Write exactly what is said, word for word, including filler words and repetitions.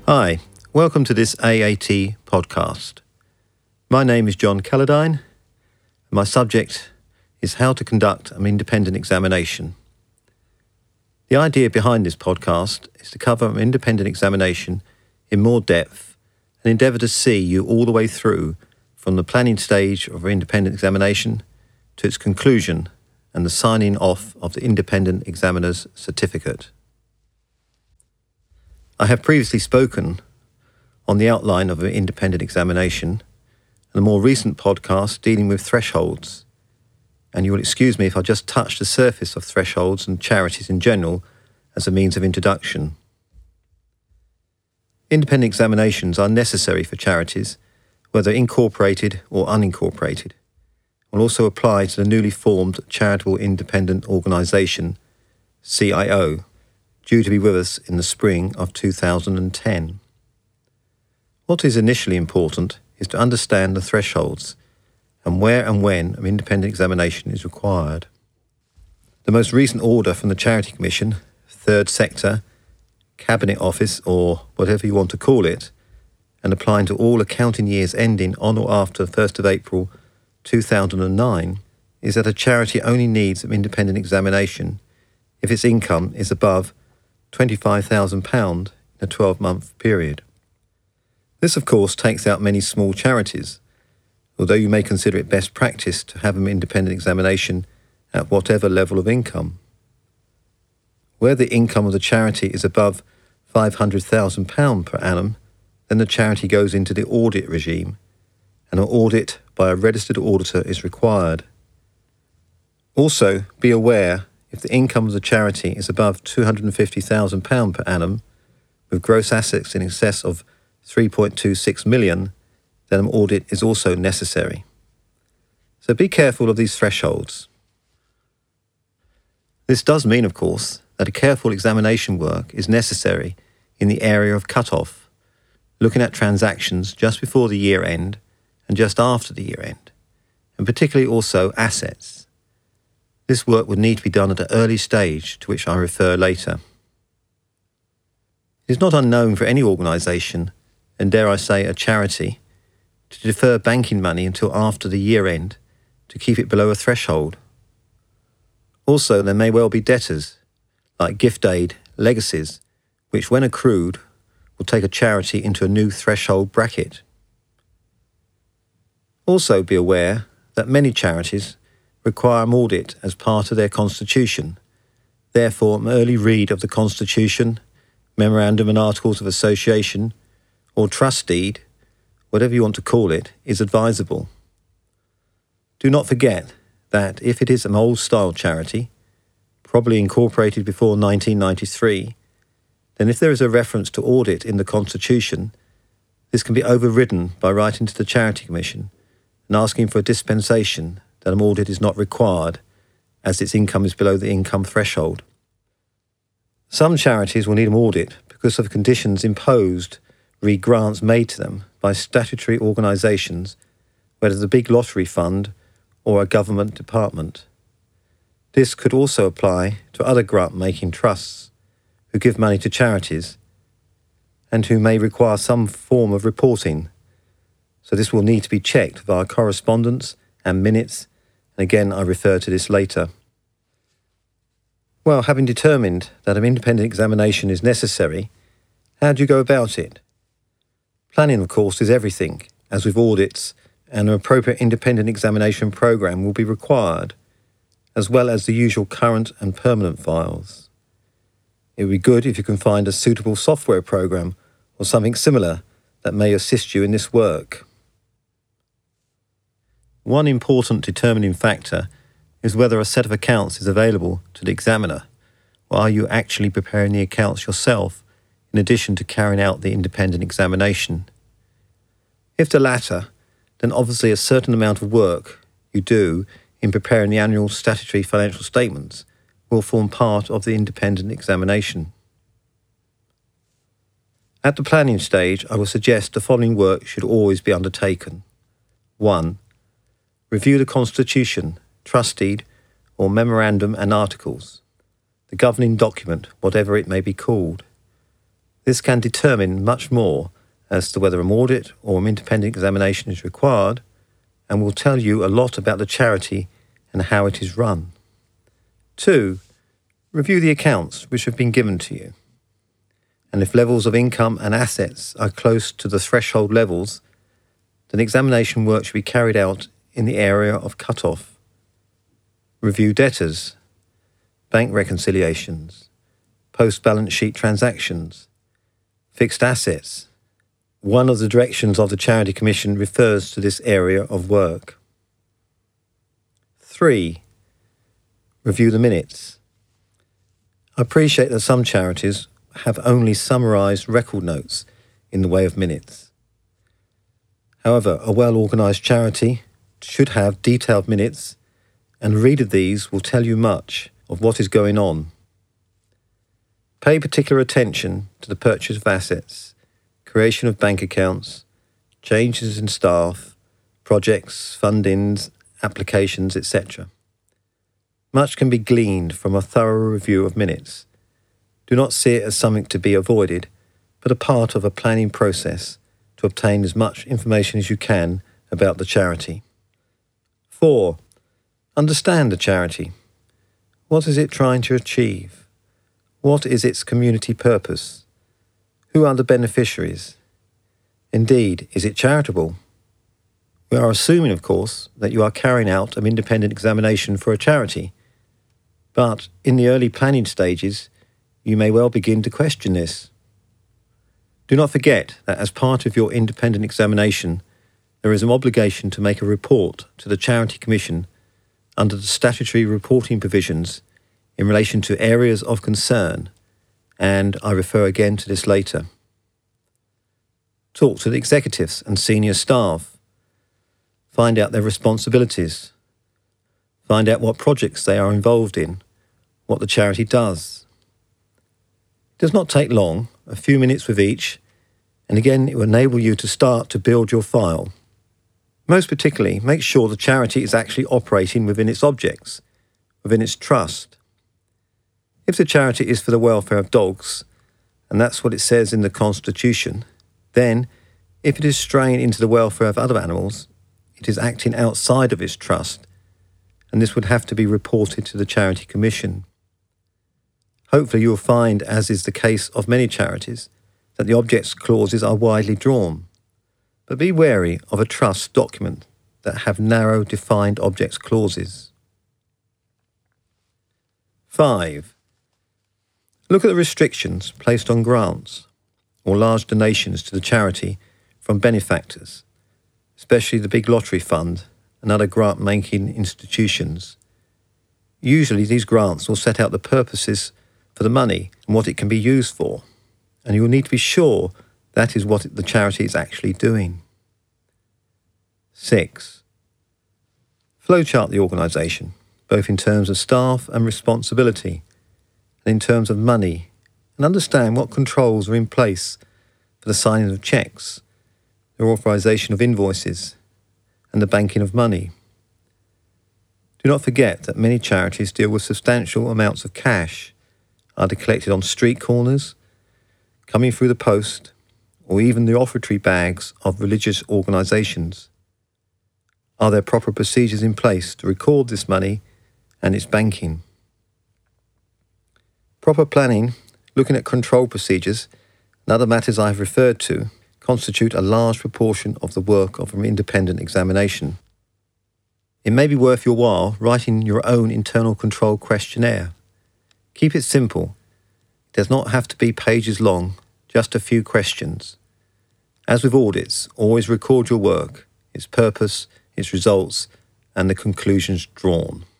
Hi, welcome to this A A T podcast. My name is John Calladine, and my subject is how to conduct an independent examination. The idea behind this podcast is to cover an independent examination in more depth and endeavour to see you all the way through from the planning stage of an independent examination to its conclusion and the signing off of the independent examiner's certificate. I have previously spoken on the outline of an independent examination and a more recent podcast dealing with thresholds, and you will excuse me if I just touch the surface of thresholds and charities in general as a means of introduction. Independent examinations are necessary for charities, whether incorporated or unincorporated, will also apply to the newly formed Charitable Independent Organisation, C I O, due to be with us in the spring of two thousand ten. What is initially important is to understand the thresholds and where and when an independent examination is required. The most recent order from the Charity Commission, Third Sector, Cabinet Office, or whatever you want to call it, and applying to all accounting years ending on or after first of April two thousand nine, is that a charity only needs an independent examination if its income is above twenty-five thousand pounds in a twelve-month period. This, of course, takes out many small charities, although you may consider it best practice to have an independent examination at whatever level of income. Where the income of the charity is above five hundred thousand pounds per annum, then the charity goes into the audit regime, and an audit by a registered auditor is required. Also, be aware if the income of the charity is above two hundred fifty thousand pounds per annum, with gross assets in excess of three point two six million, then an audit is also necessary. So be careful of these thresholds. This does mean, of course, that a careful examination work is necessary in the area of cut-off, looking at transactions just before the year end and just after the year end, and particularly also assets. This work would need to be done at an early stage, to which I refer later. It is not unknown for any organisation, and dare I say a charity, to defer banking money until after the year end to keep it below a threshold. Also, there may well be debtors, like gift aid, legacies, which when accrued will take a charity into a new threshold bracket. Also be aware that many charities require an audit as part of their constitution. Therefore, an early read of the constitution, memorandum and articles of association, or trust deed, whatever you want to call it, is advisable. Do not forget that if it is an old-style charity, probably incorporated before nineteen ninety-three, then if there is a reference to audit in the constitution, this can be overridden by writing to the Charity Commission and asking for a dispensation that an audit is not required, as its income is below the income threshold. Some charities will need an audit because of conditions imposed re grants made to them by statutory organisations, whether the big lottery fund or a government department. This could also apply to other grant-making trusts who give money to charities and who may require some form of reporting. So this will need to be checked via correspondence and minutes, and again I refer to this later. Well, having determined that an independent examination is necessary, how do you go about it? Planning, of course, is everything, as with audits, and an appropriate independent examination programme will be required, as well as the usual current and permanent files. It would be good if you can find a suitable software programme or something similar that may assist you in this work. One important determining factor is whether a set of accounts is available to the examiner, or are you actually preparing the accounts yourself in addition to carrying out the independent examination. If the latter, then obviously a certain amount of work you do in preparing the annual statutory financial statements will form part of the independent examination. At the planning stage, I will suggest the following work should always be undertaken. one. Review the Constitution, trust deed, or memorandum and articles, the governing document, whatever it may be called. This can determine much more as to whether an audit or an independent examination is required, and will tell you a lot about the charity and how it is run. Two, review the accounts which have been given to you. And if levels of income and assets are close to the threshold levels, then examination work should be carried out in the area of cut-off. Review debtors, bank reconciliations, post-balance sheet transactions, fixed assets. One of the directions of the Charity Commission refers to this area of work. Three, review the minutes. I appreciate that some charities have only summarised record notes in the way of minutes. However, a well-organised charity should have detailed minutes, and a read of these will tell you much of what is going on. Pay particular attention to the purchase of assets, creation of bank accounts, changes in staff, projects, fundings, applications, et cetera. Much can be gleaned from a thorough review of minutes. Do not see it as something to be avoided, but a part of a planning process to obtain as much information as you can about the charity. Four, understand the charity. What is it trying to achieve? What is its community purpose? Who are the beneficiaries? Indeed, is it charitable? We are assuming, of course, that you are carrying out an independent examination for a charity, but in the early planning stages, you may well begin to question this. Do not forget that as part of your independent examination, there is an obligation to make a report to the Charity Commission under the statutory reporting provisions in relation to areas of concern, and I refer again to this later. Talk to the executives and senior staff. Find out their responsibilities. Find out what projects they are involved in, what the charity does. It does not take long, a few minutes with each, and again it will enable you to start to build your file. Most particularly, make sure the charity is actually operating within its objects, within its trust. If the charity is for the welfare of dogs, and that's what it says in the Constitution, then, if it is straying into the welfare of other animals, it is acting outside of its trust, and this would have to be reported to the Charity Commission. Hopefully you will find, as is the case of many charities, that the objects clauses are widely drawn. But be wary of a trust document that have narrow defined objects clauses. Five. Look at the restrictions placed on grants or large donations to the charity from benefactors, especially the Big Lottery Fund and other grant-making institutions. Usually these grants will set out the purposes for the money and what it can be used for, and you will need to be sure that is what the charity is actually doing. Six. Flowchart the organisation, both in terms of staff and responsibility, and in terms of money, and understand what controls are in place for the signing of cheques, the authorisation of invoices, and the banking of money. Do not forget that many charities deal with substantial amounts of cash, either collected on street corners, coming through the post, or even the offertory bags of religious organisations. Are there proper procedures in place to record this money and its banking? Proper planning, looking at control procedures, and other matters I have referred to, constitute a large proportion of the work of an independent examination. It may be worth your while writing your own internal control questionnaire. Keep it simple. It does not have to be pages long, just a few questions. As with audits, always record your work, its purpose, its results, and the conclusions drawn.